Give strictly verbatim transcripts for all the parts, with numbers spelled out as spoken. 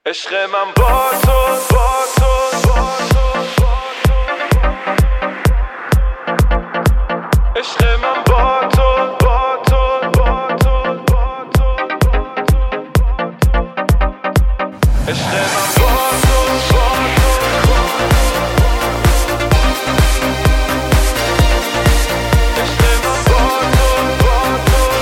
عشق من با تو با تو با تو عشق من با تو با تو با تو با تو عشق من با تو با تو عشق من با تو با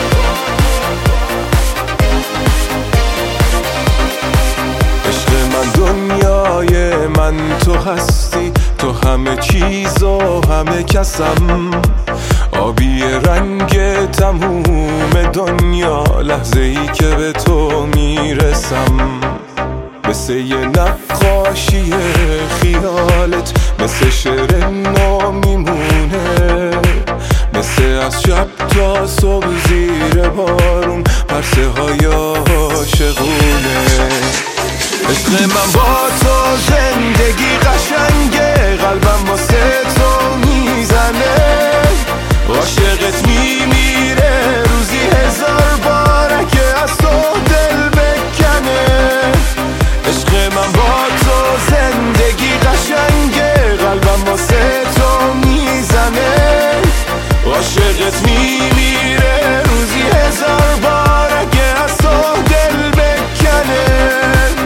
تو عشق من دنیای من تو هستی، تو همه چیز و همه کسم، آبی رنگ تموم دنیا، لحظه ای که به تو میرسم. مثل یه نقاشی خیالت، مثل شعر نو میمونه، مثل از شب تا صبح زیر بارون پرسه های عاشقونه. عشق من با تو زندگی قشنگه، قلبم واسه تو میزنه، عاشقت میمیره روزی هزار بار اگه از تو دل بکنه. عشق من با تو زندگی قشنگه، قلبم واسه تو میزنه، عاشقت میمیره روزی هزار بار اگه از تو دل بکنه.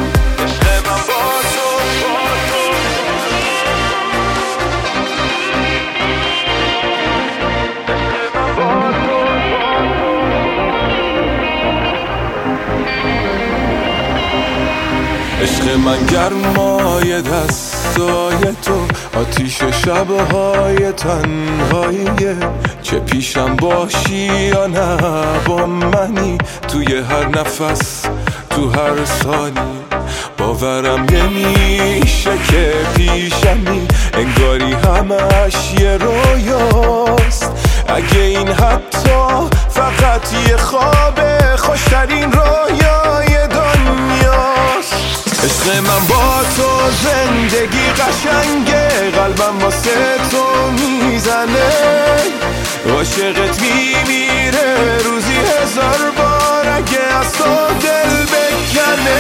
عشق من گرمای دستای تو، آتیش شبهای تنهاییه، چه پیشم باشی یا نه با منی، توی هر نفس تو هر ثانی، باورم نمیشه که پیشمی، انگاری همش یه رویاست، اگه این حتی فقط یه خوابه، خوشترین رویای دنیاست. عشق من با تو زندگی قشنگه، قلبم واسه تو میزنه، عاشقت میمیره روزی هزار بار اگه از تو دل بکنه.